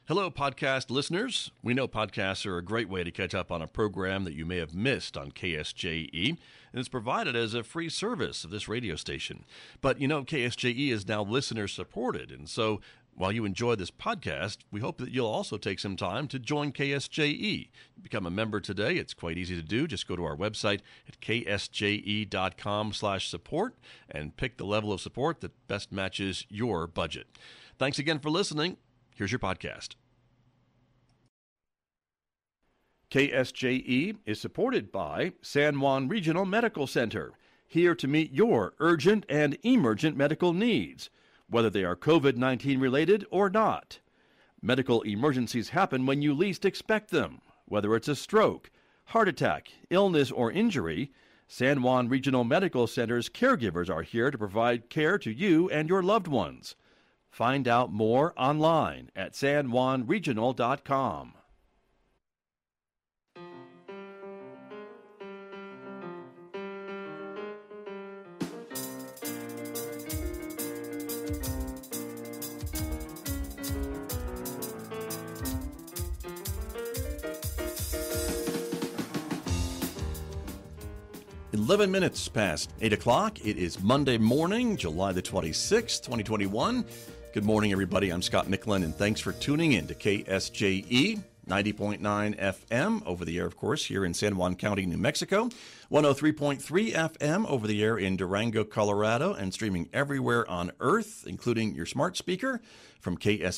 Hello, podcast listeners. We know podcasts are a great way to catch up on a program that you may have missed on KSJE, and it's provided as a free service of this radio station. But you know, KSJE is now listener-supported, and so while you enjoy this podcast, we hope that you'll also take some time to join KSJE. Become a member today. It's quite easy to do. Just go to our website at ksje.com/support and pick the level of support that best matches your budget. Thanks again for listening. Here's your podcast. KSJE is supported by San Juan Regional Medical Center, here to meet your urgent and emergent medical needs, whether they are COVID-19 related or not. Medical emergencies happen when you least expect them. Whether it's a stroke, heart attack, illness, or injury, San Juan Regional Medical Center's caregivers are here to provide care to you and your loved ones. Find out more online at sanjuanregional.com. "11 minutes past 8 o'clock. It is Monday morning, July the 26th, 2021. Good morning, everybody. I'm Scott Micklin, and thanks for tuning in to KSJE 90.9 FM, over the air, of course, here in San Juan County, New Mexico. 103.3 FM over the air in Durango, Colorado, and streaming everywhere on Earth, including your smart speaker from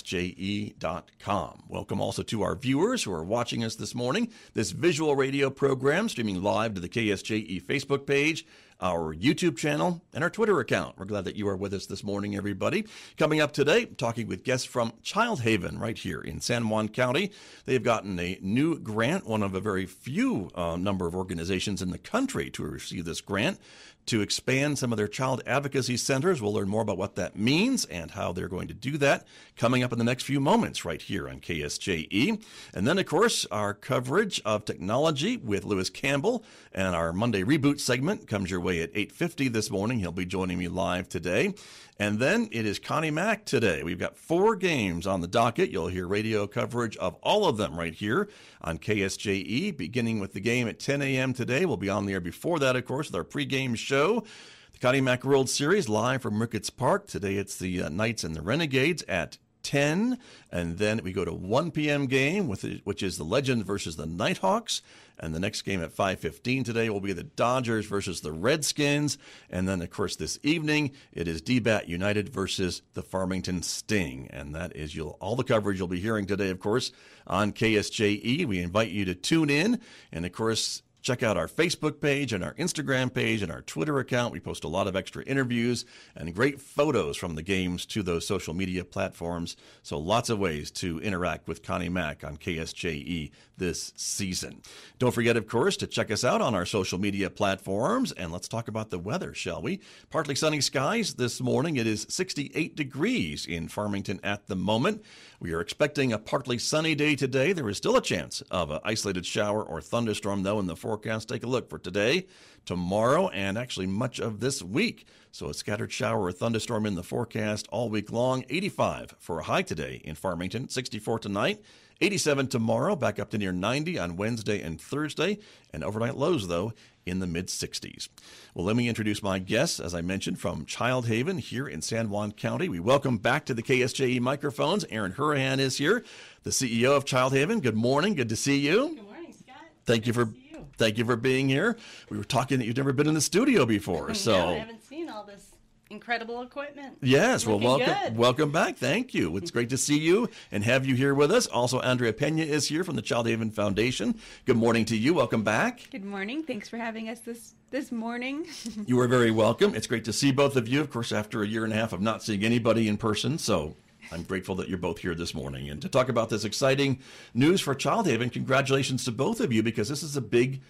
ksje.com. Welcome also to our viewers who are watching us this morning. This visual radio program streaming live to the KSJE Facebook page, our YouTube channel, and our Twitter account. We're glad that you are with us this morning, everybody. Coming up today, talking with guests from Child Haven right here in San Juan County. They've gotten a new grant, one of a very few number of organizations in the country to receive this grant, to expand some of their child advocacy centers. We'll learn more about what that means and how they're going to do that coming up in the next few moments right here on KSJE. And then, of course, our coverage of technology with Lewis Campbell, and our Monday Reboot segment comes your way at 8:50 this morning. He'll be joining me live today. And then it is Connie Mack today. We've got 4 games on the docket. You'll hear radio coverage of all of them right here on KSJE, beginning with the game at 10 a.m. today. We'll be on the air before that, of course, with our pregame show. The Connie Mack World Series live from Ricketts Park. Today it's the Knights and the Renegades at 10, and then we go to 1 p.m. game, which is the Legends versus the Nighthawks, and the next game at 5:15 today will be the Dodgers versus the Redskins, and then, of course, this evening, it is DBAT United versus the Farmington Sting, and that is all the coverage you'll be hearing today, of course, on KSJE. We invite you to tune in, and, of course, check out our Facebook page and our Instagram page and our Twitter account. We post a lot of extra interviews and great photos from the games to those social media platforms. So lots of ways to interact with Connie Mack on KSJE this season. Don't forget, of course, to check us out on our social media platforms. And let's talk about the weather, shall we? Partly sunny skies this morning. It is 68 degrees in Farmington at the moment. We are expecting a partly sunny day today. There is still a chance of an isolated shower or thunderstorm, though, in the forecast. Take a look for today, tomorrow, and actually much of this week. So a scattered shower or thunderstorm in the forecast all week long. 85 for a high today in Farmington, 64 tonight, 87 tomorrow, back up to near 90 on Wednesday and Thursday, and overnight lows, though, in the mid-60s. Well, let me introduce my guests, as I mentioned, from Child Haven here in San Juan County. We welcome back to the KSJE microphones. Aaron Hurahan is here, the CEO of Child Haven. Good morning. Good to see you. Good morning, Scott. Thank you for being here. We were talking that you've never been in the studio before, so No, I haven't seen all this incredible equipment. Yes, well, Looking welcome back. Thank you. It's great to see you and have you here with us. Also, Andrea Pena is here from the Child Haven Foundation. Good morning to you. Welcome back. Good morning. Thanks for having us this morning. You are very welcome. It's great to see both of you, of course, after a year and a half of not seeing anybody in person. So I'm grateful that you're both here this morning. And to talk about this exciting news for Child Haven, congratulations to both of you, because this is a big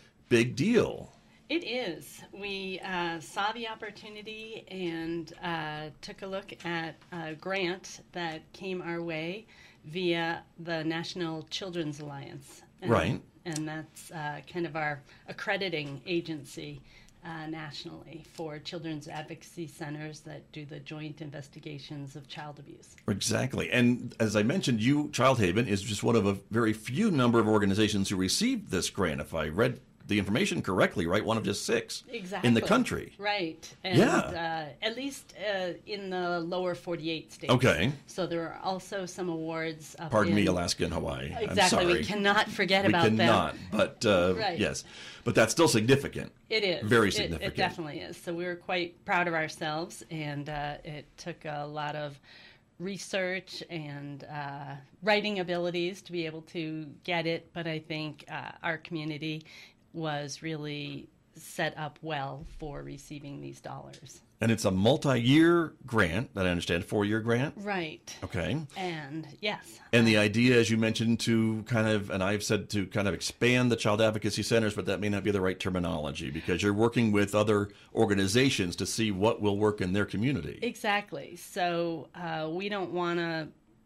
deal. It is. We saw the opportunity and took a look at a grant that came our way via the National Children's Alliance. Right. And that's kind of our accrediting agency. nationally for children's advocacy centers that do the joint investigations of child abuse. Exactly. And as I mentioned, Child Haven, is just one of a very few number of organizations who received this grant. If I read the information correctly, right? One of just 6 exactly. in the country. Right. And at least in the lower 48 states. Okay. So there are also some awards up Pardon in, me, Alaska and Hawaii. Exactly. I'm sorry. We cannot forget we about them. cannot, but right. yes. But that's still significant. It is. Very significant. It definitely is. So we were quite proud of ourselves, and it took a lot of research and writing abilities to be able to get it, but I think our community was really set up well for receiving these dollars. And it's a multi-year grant, that I understand, 4-year grant? Right. Okay. And yes. And the idea, as you mentioned, to kind of, and I've said to kind of expand the child advocacy centers, but that may not be the right terminology because you're working with other organizations to see what will work in their community. Exactly. So we don't want to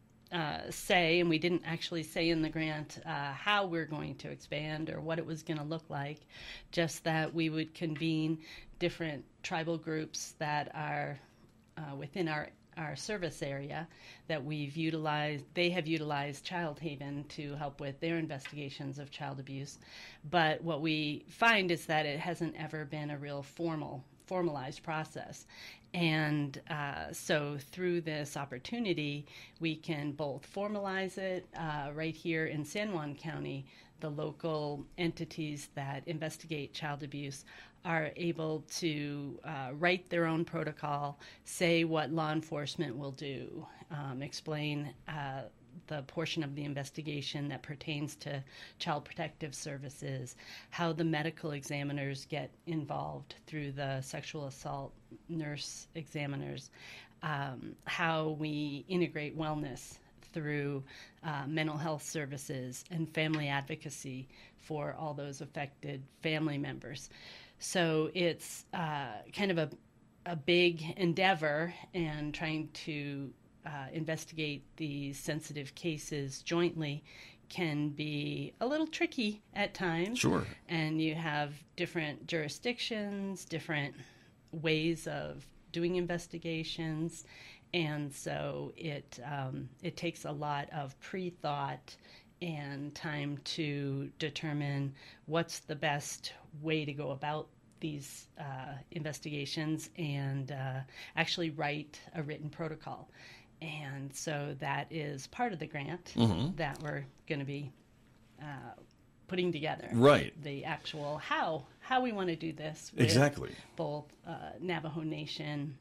say, and we didn't actually say in the grant how we're going to expand or what it was going to look like, just that we would convene different tribal groups that are within our service area that we've utilized. They have utilized Child Haven to help with their investigations of child abuse. But what we find is that it hasn't ever been a real formalized process. And so through this opportunity, we can both formalize it right here in San Juan County. The local entities that investigate child abuse are able to write their own protocol, say what law enforcement will do, explain the portion of the investigation that pertains to child protective services, how the medical examiners get involved through the sexual assault nurse examiners, how we integrate wellness through mental health services and family advocacy for all those affected family members. So it's kind of a big endeavor, and trying to investigate these sensitive cases jointly can be a little tricky at times. Sure. And you have different jurisdictions, different ways of doing investigations, and so it takes a lot of pre-thought and time to determine what's the best way to go about these investigations and actually write a written protocol. And so that is part of the grant that we're going to be putting together. Right. The actual how we want to do this with exactly. both Navajo Nation,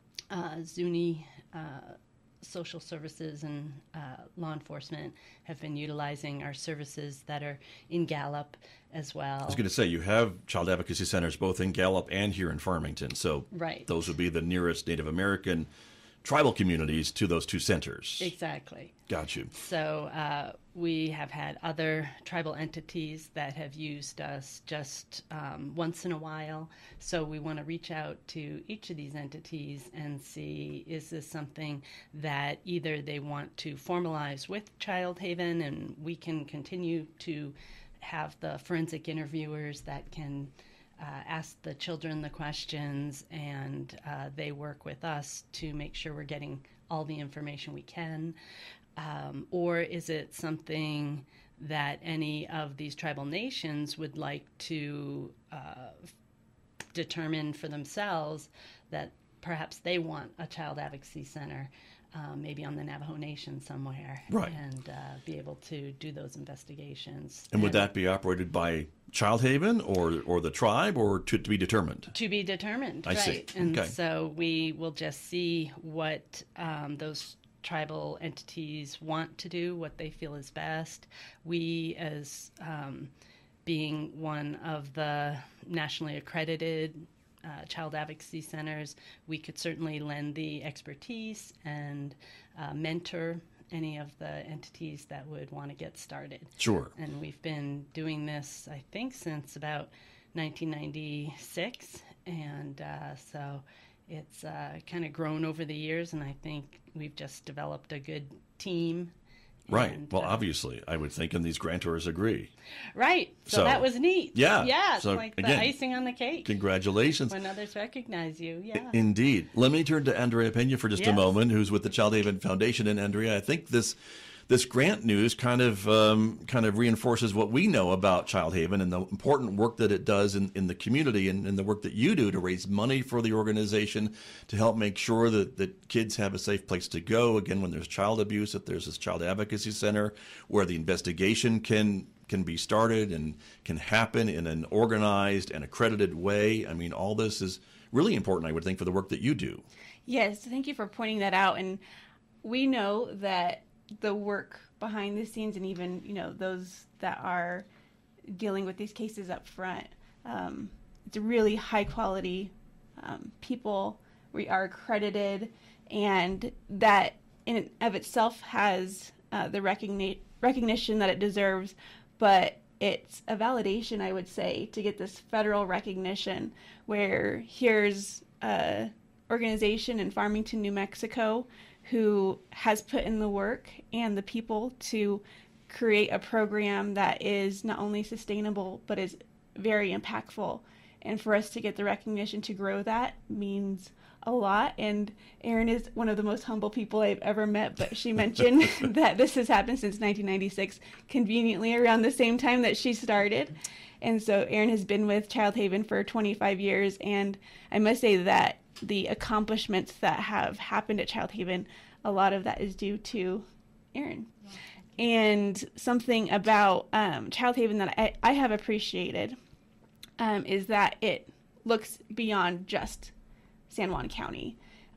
Zuni social services, and law enforcement have been utilizing our services that are in Gallup as well. I was going to say, you have child advocacy centers both in Gallup and here in Farmington. So right. Those would be the nearest Native American tribal communities to those two centers. Exactly. Got you. So we have had other tribal entities that have used us just once in a while. So we want to reach out to each of these entities and see, is this something that either they want to formalize with Child Haven, and we can continue to have the forensic interviewers that can ask the children the questions, and they work with us to make sure we're getting all the information we can. Or is it something that any of these tribal nations would like to determine for themselves that perhaps they want a child advocacy center, maybe on the Navajo Nation somewhere, right, and be able to do those investigations. And would that be operated by Child Haven or the tribe, or to be determined? To be determined, I right. see. And okay. So we will just see what those tribal entities want to do, what they feel is best. We, as being one of the nationally accredited child advocacy centers, we could certainly lend the expertise and mentor any of the entities that would want to get started. Sure. And we've been doing this, I think, since about 1996, and so it's kind of grown over the years, and I think we've just developed a good team Right. And, Well, obviously, I would think, and these grantors agree. right. So So, that was neat. yeah. Yeah. It's So, like again, the icing on the cake Congratulations. when others recognize you. Yeah. Indeed. Let me turn to Andrea Pena for just a Yes. moment, who's with the Child Haven Foundation. And Andrea, I think this grant news kind of reinforces what we know about Child Haven and the important work that it does in the community, and the work that you do to raise money for the organization to help make sure that kids have a safe place to go. Again, when there's child abuse, that there's this child advocacy center where the investigation can be started and can happen in an organized and accredited way. I mean, all this is really important, I would think, for the work that you do. Yes, thank you for pointing that out. And we know that the work behind the scenes, and even those that are dealing with these cases up front, it's really high quality people. We are accredited, and that in and of itself has the recognition that it deserves. But it's a validation, I would say, to get this federal recognition, where here's a organization in Farmington, New Mexico, who has put in the work and the people to create a program that is not only sustainable, but is very impactful. And for us to get the recognition to grow that means a lot. And Erin is one of the most humble people I've ever met, but she mentioned that this has happened since 1996, conveniently around the same time that she started. And so Erin has been with Child Haven for 25 years, and I must say that the accomplishments that have happened at Child Haven, a lot of that is due to Erin. And something about Child Haven that I have appreciated is that it looks beyond just San Juan County.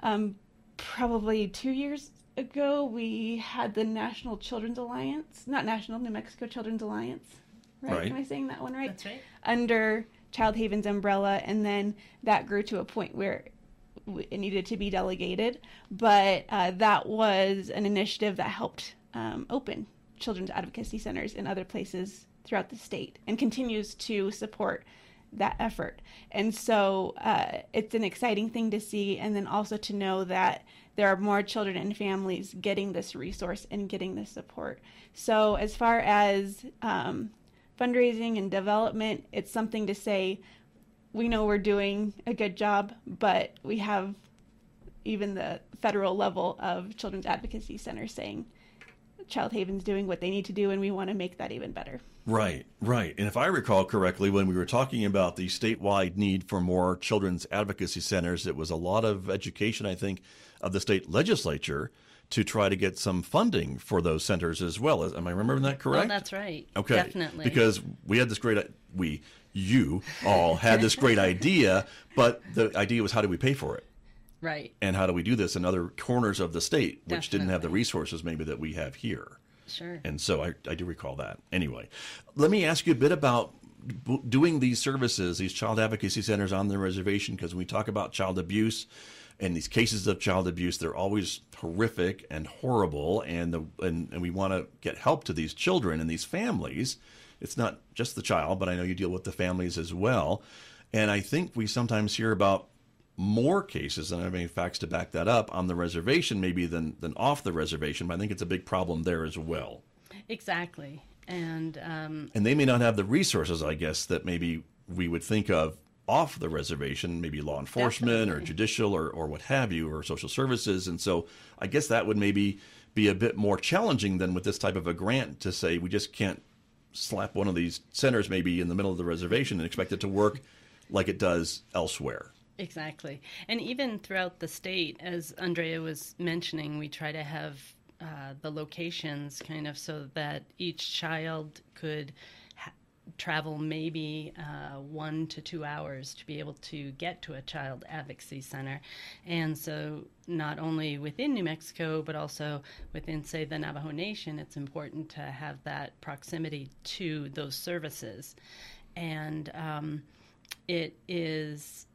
Probably 2 years ago, we had the National Children's Alliance, not National, New Mexico Children's Alliance. Right? Am I saying that one right? That's right. Under Child Haven's umbrella, and then that grew to a point where it needed to be delegated. But that was an initiative that helped open children's advocacy centers in other places throughout the state, and continues to support that effort. And so it's an exciting thing to see, and then also to know that there are more children and families getting this resource and getting this support. So as far as fundraising and development, it's something to say, we know we're doing a good job, but we have even the federal level of children's advocacy centers saying Child Haven's doing what they need to do, and we want to make that even better. Right. And if I recall correctly, when we were talking about the statewide need for more children's advocacy centers, it was a lot of education, I think, of the state legislature to try to get some funding for those centers as well. Am I remembering that correct? Oh, that's right. Okay. Definitely. Because we had this you all had this great idea, but the idea was, how do we pay for it? Right. And how do we do this in other corners of the state, which didn't have the Definitely. resources maybe that we have here? Sure. And so I do recall that. Anyway, let me ask you a bit about doing these services, these child advocacy centers on the reservation, because when we talk about child abuse and these cases of child abuse, they're always horrific and horrible, and we want to get help to these children and these families. It's not just the child, but I know you deal with the families as well. And I think we sometimes hear about more cases, and I have any facts to back that up, on the reservation maybe than off the reservation, but I think it's a big problem there as well. Exactly. And they may not have the resources, I guess, that maybe we would think of off the reservation, maybe law enforcement or judicial or what have you, or social services. And so I guess that would maybe be a bit more challenging than with this type of a grant, to say we just can't slap one of these centers maybe in the middle of the reservation and expect it to work like it does elsewhere. Exactly. And even throughout the state, as Andrea was mentioning, we try to have the locations kind of so that each child could travel maybe 1 to 2 hours to be able to get to a child advocacy center. And so not only within New Mexico, but also within, say, the Navajo Nation, it's important to have that proximity to those services. And it is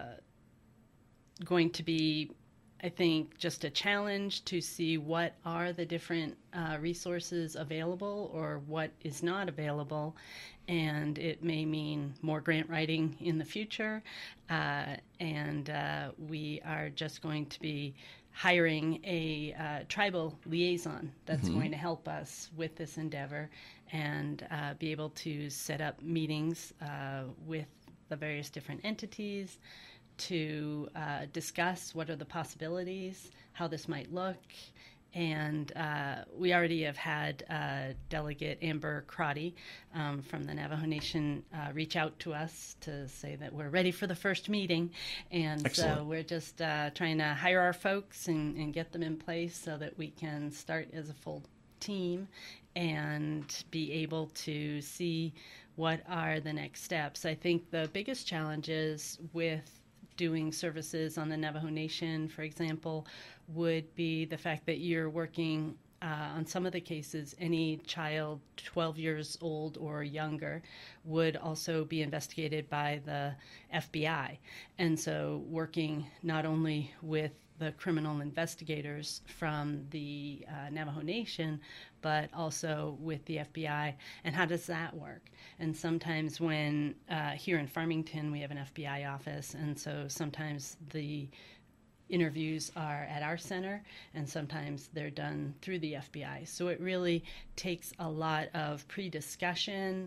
going to be, I think, just a challenge to see what are the different resources available or what is not available. And it may mean more grant writing in the future. And we are just going to be hiring a tribal liaison that's going to help us with this endeavor and be able to set up meetings with the various different entities to discuss what are the possibilities, how this might look. And we already have had Delegate Amber Crotty from the Navajo Nation reach out to us to say that we're ready for the first meeting. And Excellent. So we're just trying to hire our folks and get them in place so that we can start as a full team and be able to see what are the next steps. I think the biggest challenges with doing services on the Navajo Nation, for example, would be the fact that you're working on some of the cases, any child 12 years old or younger would also be investigated by the FBI. And so working not only with the criminal investigators from the Navajo Nation, but also with the FBI. And how does that work? And sometimes when here in Farmington, we have an FBI office, and so sometimes the interviews are at our center, and sometimes they're done through the FBI. So it really takes a lot of pre-discussion,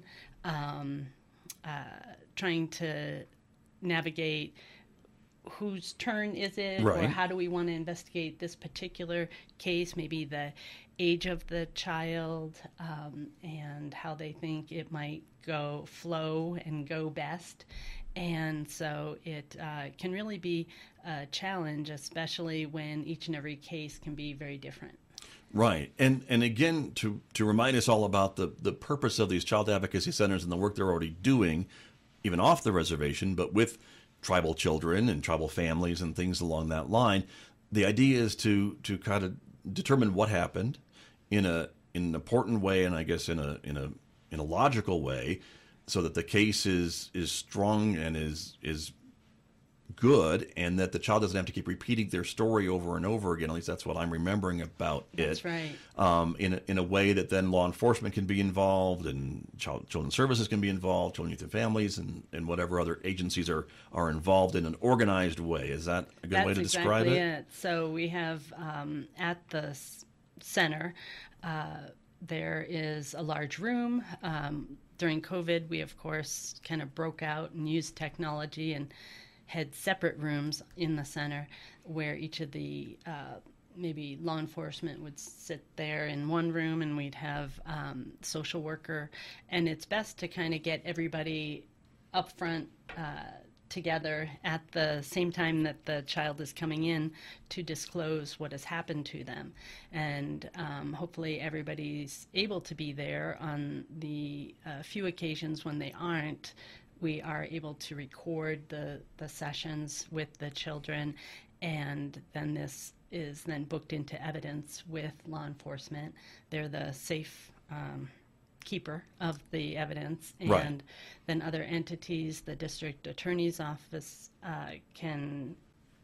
trying to navigate whose turn is it, right, or how do we want to investigate this particular case, maybe the age of the child, and how they think it might flow and go best. And so it can really be a challenge, especially when each and every case can be very different. Right. And again, to remind us all about the purpose of these child advocacy centers and the work they're already doing, even off the reservation, but with tribal children and tribal families and things along that line, the idea is to kind of determine what happened in an important way, and I guess in a logical way, so that the case is strong and is good, and that the child doesn't have to keep repeating their story over and over again. At least that's what I'm remembering about it. That's right. In a way that then law enforcement can be involved, and children's services can be involved, children, youth, and families, and whatever other agencies are involved in an organized way. Is that a good way to describe exactly it? So we have at the center, there is a large room. During COVID, we, of course, kind of broke out and used technology and had separate rooms in the center where each of the maybe law enforcement would sit there in one room, and we'd have social worker. And it's best to kind of get everybody up front together at the same time that the child is coming in to disclose what has happened to them. And hopefully everybody's able to be there. On the few occasions when they aren't, we are able to record the sessions with the children, and then this is then booked into evidence with law enforcement. They're the safe keeper of the evidence, and right, then other entities, the district attorney's office can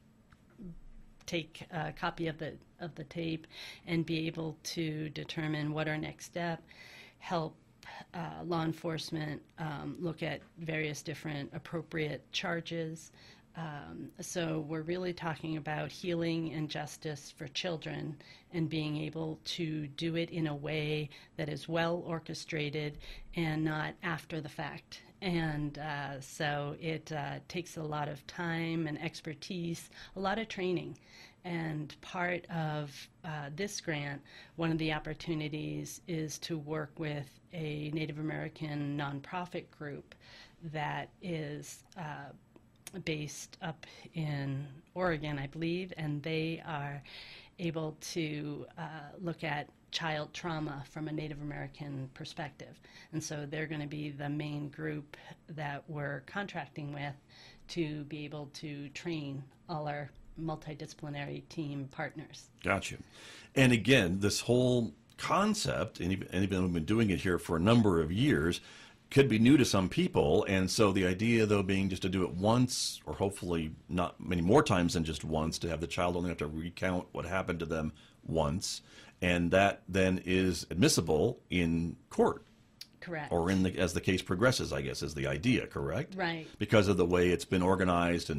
take a copy of the tape and be able to determine what our next step, help law enforcement look at various different appropriate charges. So we're really talking about healing and justice for children, and being able to do it in a way that is well orchestrated and not after the fact. And so it takes a lot of time and expertise, a lot of training. And part of this grant, one of the opportunities is to work with a Native American nonprofit group that is based up in Oregon, I believe, and they are able to look at child trauma from a Native American perspective. And so they're going to be the main group that we're contracting with to be able to train all our multidisciplinary team partners. Gotcha. And again, this whole concept, and even we've been doing it here for a number of years, could be new to some people. And so the idea, though, being just to do it once, or hopefully not many more times than just once, to have the child only have to recount what happened to them once, and that then is admissible in court. Correct. Or as the case progresses, I guess, is the idea, correct? Right. Because of the way it's been organized and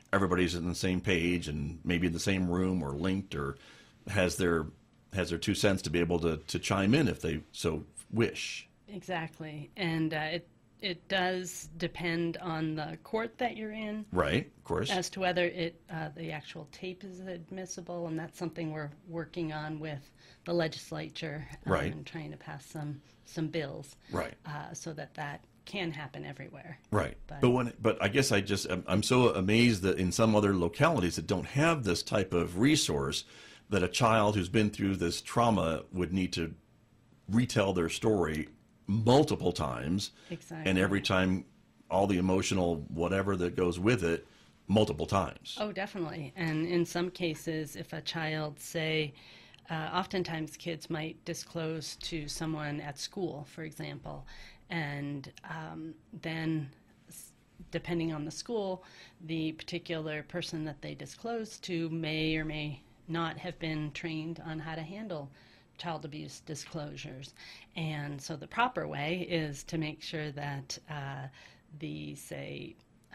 everybody's on the same page and maybe in the same room or linked or has their 2 cents to be able to chime in if they so wish. Exactly. And it does depend on the court that you're in. Right, of course. As to whether the actual tape is admissible, and that's something we're working on with the legislature. Right. And trying to pass some bills. Right. So that can happen everywhere. Right. But I guess I'm so amazed that in some other localities that don't have this type of resource, that a child who's been through this trauma would need to retell their story multiple times. Exactly. And every time, all the emotional whatever that goes with it, multiple times. Oh, definitely. And in some cases, if a child, say, oftentimes kids might disclose to someone at school, for example, and then depending on the school, the particular person that they disclose to may or may not have been trained on how to handle child abuse disclosures. And so the proper way is to make sure that the, say,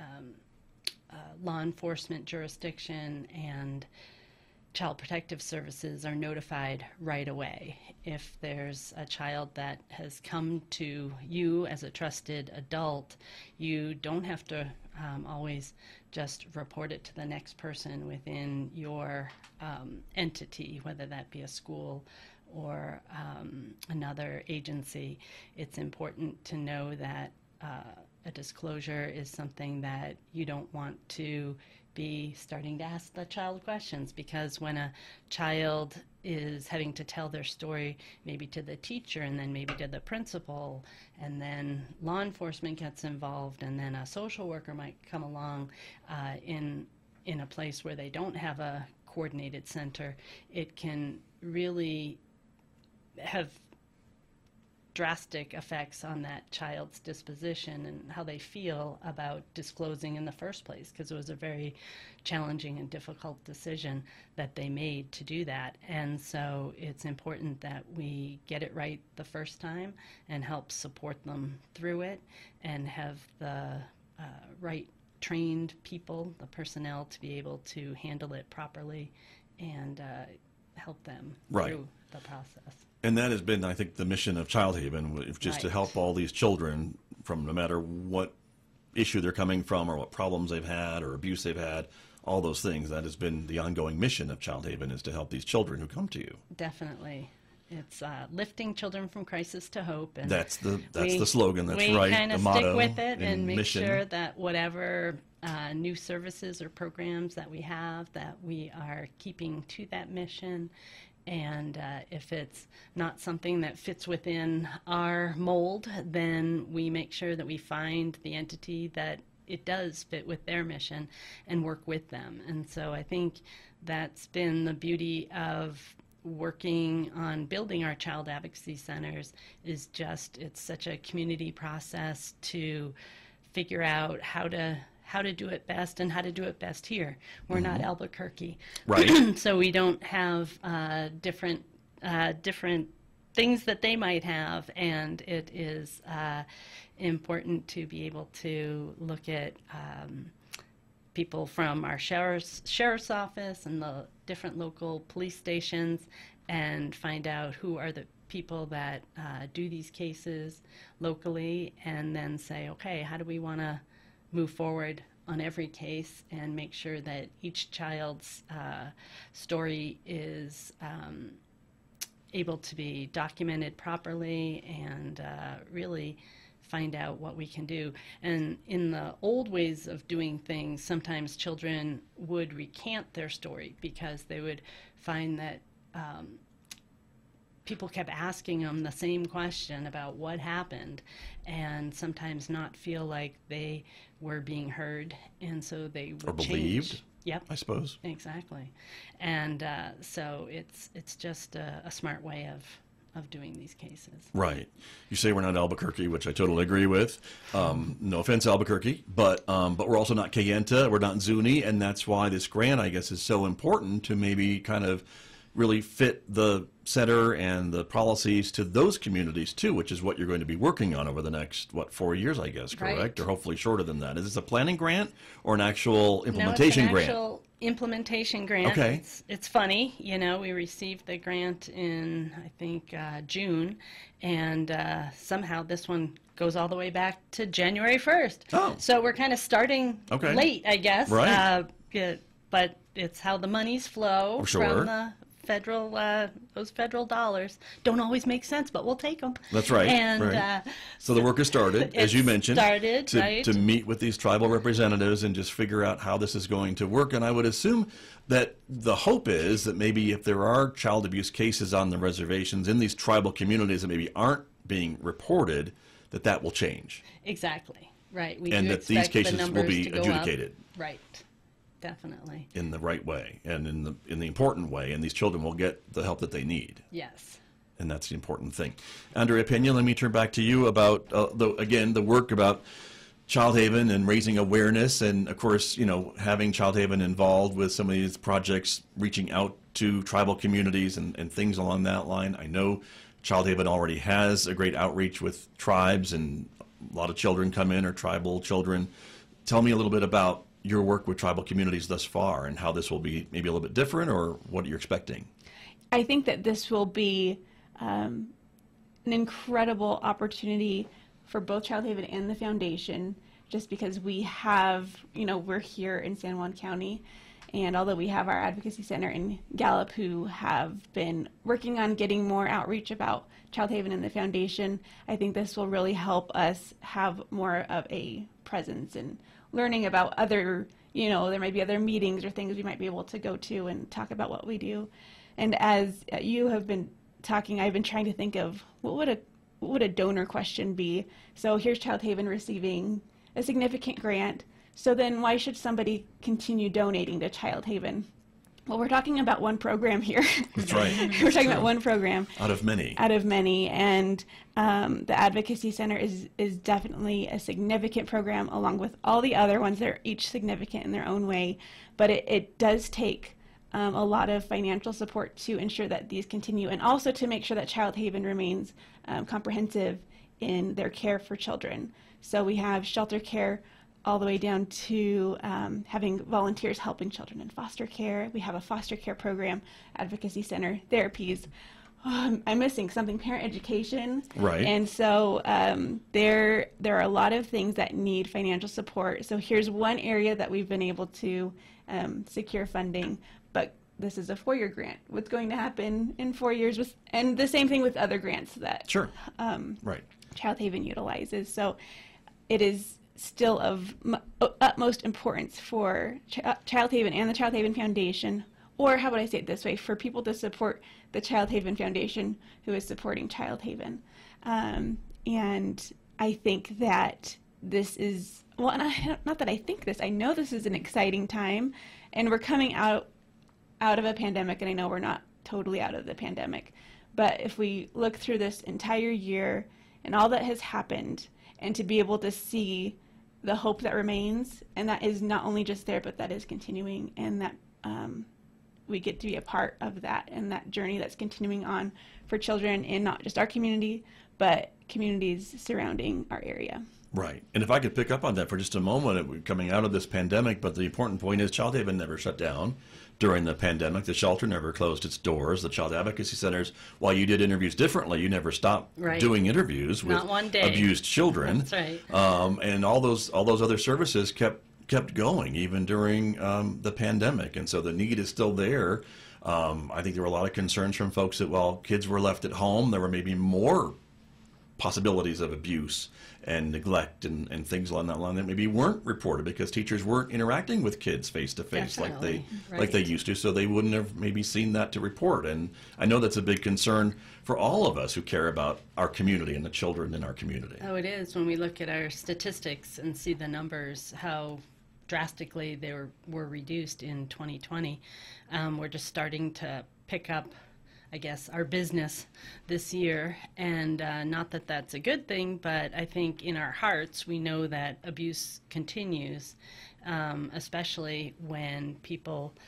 law enforcement jurisdiction and Child Protective Services are notified right away. If there's a child that has come to you as a trusted adult, you don't have to always just report it to the next person within your entity, whether that be a school or another agency. It's important to know that a disclosure is something that you don't want to be starting to ask the child questions, because when a child is having to tell their story maybe to the teacher and then maybe to the principal, and then law enforcement gets involved, and then a social worker might come along in a place where they don't have a coordinated center, it can really have drastic effects on that child's disposition and how they feel about disclosing in the first place, because it was a very challenging and difficult decision that they made to do that. And so it's important that we get it right the first time and help support them through it and have the right trained people, the personnel, to be able to handle it properly and help them through the process. And that has been, I think, the mission of Child Haven, just to help all these children from no matter what issue they're coming from or what problems they've had or abuse they've had, all those things. That has been the ongoing mission of Child Haven, is to help these children who come to you. Definitely. It's lifting children from crisis to hope. And that's the slogan. That's we right. We kind of stick with it and make mission. Sure that whatever new services or programs that we have, that we are keeping to that mission. And if it's not something that fits within our mold, then we make sure that we find the entity that it does fit with their mission and work with them. And so I think that's been the beauty of working on building our child advocacy centers, is just it's such a community process to figure out how to do it best and how to do it best here. We're not Albuquerque. Right. So we don't have different things that they might have, and it is important to be able to look at people from our sheriff's office and the different local police stations and find out who are the people that do these cases locally, and then say, okay, how do we want to move forward on every case and make sure that each child's story is able to be documented properly, and really find out what we can do. And in the old ways of doing things, sometimes children would recant their story because they would find that people kept asking them the same question about what happened, and sometimes not feel like they were being heard, and so they would or believed. Change. Yep, I suppose. Exactly. And so it's just a smart way of doing these cases. Right. You say we're not Albuquerque, which I totally agree with. No offense, Albuquerque, but we're also not Kayenta, we're not Zuni, and that's why this grant, I guess, is so important to maybe kind of really fit the center and the policies to those communities too, which is what you're going to be working on over the next, 4 years, I guess, correct? Right. Or hopefully shorter than that. Is this a planning grant or an actual implementation no, it's an grant? actual implementation grant. Okay. It's funny, we received the grant in, I think, June, and somehow this one goes all the way back to January 1st. Oh. So we're kind of starting Okay. late, I guess. Right. But it's how the monies flow Oh, sure. from the federal, those federal dollars. Don't always make sense, but we'll take them. That's right. And right. So the work has started, as It's you mentioned, started, to, right. to meet with these tribal representatives and just figure out how this is going to work. And I would assume that the hope is that maybe if there are child abuse cases on the reservations in these tribal communities that maybe aren't being reported, that will change. Exactly. Right. We And do that these expect the cases will numbers be to go up. adjudicated. Right. Definitely. In the right way and in the important way, and these children will get the help that they need. Yes. And that's the important thing. Andrea Pena, let me turn back to you about, the work about Child Haven and raising awareness. And, of course, having Child Haven involved with some of these projects, reaching out to tribal communities and things along that line. I know Child Haven already has a great outreach with tribes, and a lot of children come in, or tribal children. Tell me a little bit about your work with tribal communities thus far and how this will be maybe a little bit different, or what you're expecting. I think that this will be an incredible opportunity for both Child Haven and the foundation, just because we have, we're here in San Juan County, and although we have our advocacy center in Gallup, who have been working on getting more outreach about Child Haven and the foundation, I think this will really help us have more of a presence and learning about other, there might be other meetings or things we might be able to go to and talk about what we do. And as you have been talking, I've been trying to think of what would a donor question be. So here's Child Haven receiving a significant grant. So then why should somebody continue donating to Child Haven? Well, we're talking about one program here. That's right. We're talking about one program. Out of many. And the Advocacy Center is definitely a significant program, along with all the other ones. They're each significant in their own way. But it does take a lot of financial support to ensure that these continue, and also to make sure that Child Haven remains comprehensive in their care for children. So we have shelter care all the way down to having volunteers helping children in foster care. We have a foster care program, advocacy center, therapies. I'm missing something, parent education. Right. And so there are a lot of things that need financial support. So here's one area that we've been able to secure funding, but this is a 4-year grant. What's going to happen in 4 years? And the same thing with other grants that Sure. Right. Child Haven utilizes. So it is still of utmost importance for Child Haven and the Child Haven Foundation, or how would I say it this way, for people to support the Child Haven Foundation, who is supporting Child Haven. And I think that this is, well, not that I think this, I know this is an exciting time, and we're coming out of a pandemic, and I know we're not totally out of the pandemic, but if we look through this entire year and all that has happened, and to be able to see the hope that remains, and that is not only just there, but that is continuing, and that we get to be a part of that, and that journey that's continuing on for children in not just our community, but communities surrounding our area. Right. And if I could pick up on that for just a moment, coming out of this pandemic, but the important point is Child Haven never shut down during the pandemic. The shelter never closed its doors. The child advocacy centers, while you did interviews differently, you never stopped Right. doing interviews with Not one day. abused children. That's right. And all those other services kept going even during the pandemic. And so the need is still there. I think there were a lot of concerns from folks that while kids were left at home, there were maybe more possibilities of abuse and neglect and things along that line that maybe weren't reported because teachers weren't interacting with kids face to face like they Definitely. used to, so they wouldn't have maybe seen that to report. And I know that's a big concern for all of us who care about our community and the children in our community. Oh, it is. When we look at our statistics and see the numbers, how drastically they were reduced in 2020, we're just starting to pick up, I guess, our business this year. And not that that's a good thing, but I think in our hearts we know that abuse continues, especially when people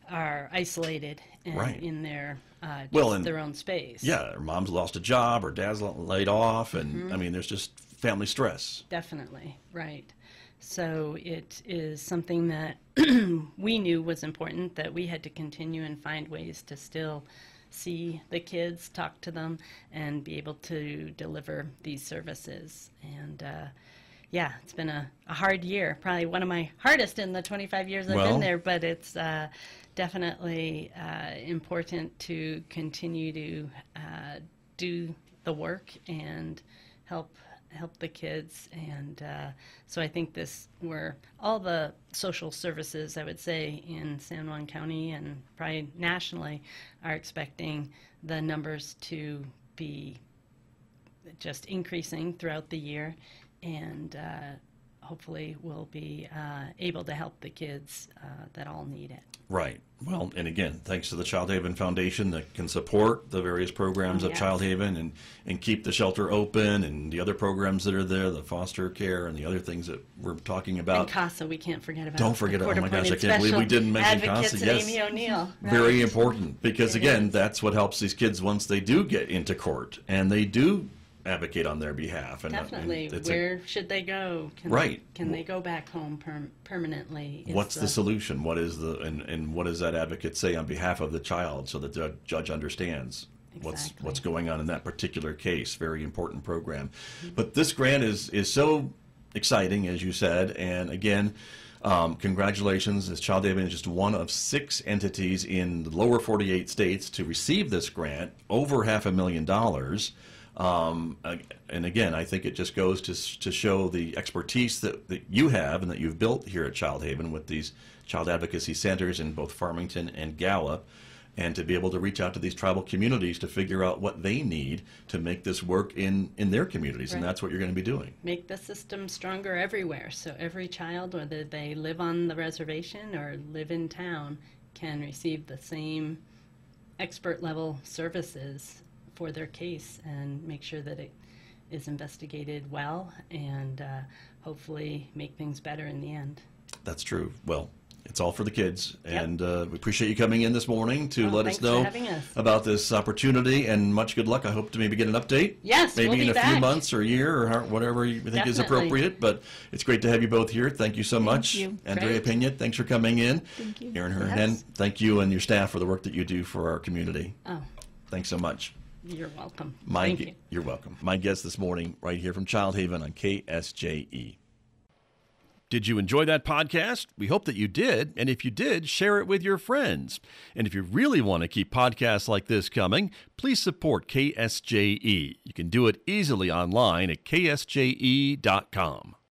are isolated and Right. in their Well, and their own space. Yeah, her mom's lost a job, or dad's laid off, and I mean, there's just family stress. Definitely, right. So it is something that we knew was important, that we had to continue and find ways to still see the kids, talk to them, and be able to deliver these services. And yeah, it's been a hard year, probably one of my hardest in the 25 years I've Well- been there, but it's definitely important to continue to do the work and help the kids. And so I think where all the social services, I would say, in San Juan County and probably nationally are expecting the numbers to be just increasing throughout the year, and hopefully we'll be able to help the kids that all need it. Right. Well, and again, thanks to the Child Haven Foundation that can support the various programs of Yes. Child Haven and keep the shelter open, and the other programs that are there, the foster care and the other things that we're talking And about. CASA, we can't forget about. Don't forget the it. Oh my gosh, I court-appointed can't believe we special didn't mention advocates CASA. and Yes. Amy O'Neill. Very Right. important, because It again, is. that's what helps these kids once they do get into court and they do advocate on their behalf. And Definitely. it's Where should they go? Right. Can they go back home permanently? Is what's the solution? What is and what does that advocate say on behalf of the child, so that the judge understands Exactly. what's going on in that particular case? Very important program. But this grant is so exciting, as you said, and again, congratulations. As Child Haven is just one of 6 entities in the lower 48 states to receive this grant, over $500,000. And again, I think it just goes to show the expertise that you have and that you've built here at Child Haven with these child advocacy centers in both Farmington and Gallup, and to be able to reach out to these tribal communities to figure out what they need to make this work in their communities. And Right. that's what you're going to be doing. Make the system stronger everywhere, so every child, whether they live on the reservation or live in town, can receive the same expert level services for their case, and make sure that it is investigated well, and hopefully make things better in the end. That's true. Well, it's all for the kids, Yep. and we appreciate you coming in this morning to let us thanks for know having us. about this opportunity, and much good luck. I hope to maybe get an update. Yes, maybe we'll in be a few back. months or a year, or whatever you think is Definitely. appropriate. But it's great to have you both here. Thank you so much. you. Andrea Great. Pena, thanks for coming in. Thank you. Aaron Hernan, Yes. thank you and your staff for the work that you do for our community. Oh, Thanks so much. you're welcome. My, Thank you. You're welcome. My guest this morning, right here from Child Haven on KSJE. Did you enjoy that podcast? We hope that you did. And if you did, share it with your friends. And if you really want to keep podcasts like this coming, please support KSJE. You can do it easily online at ksje.com.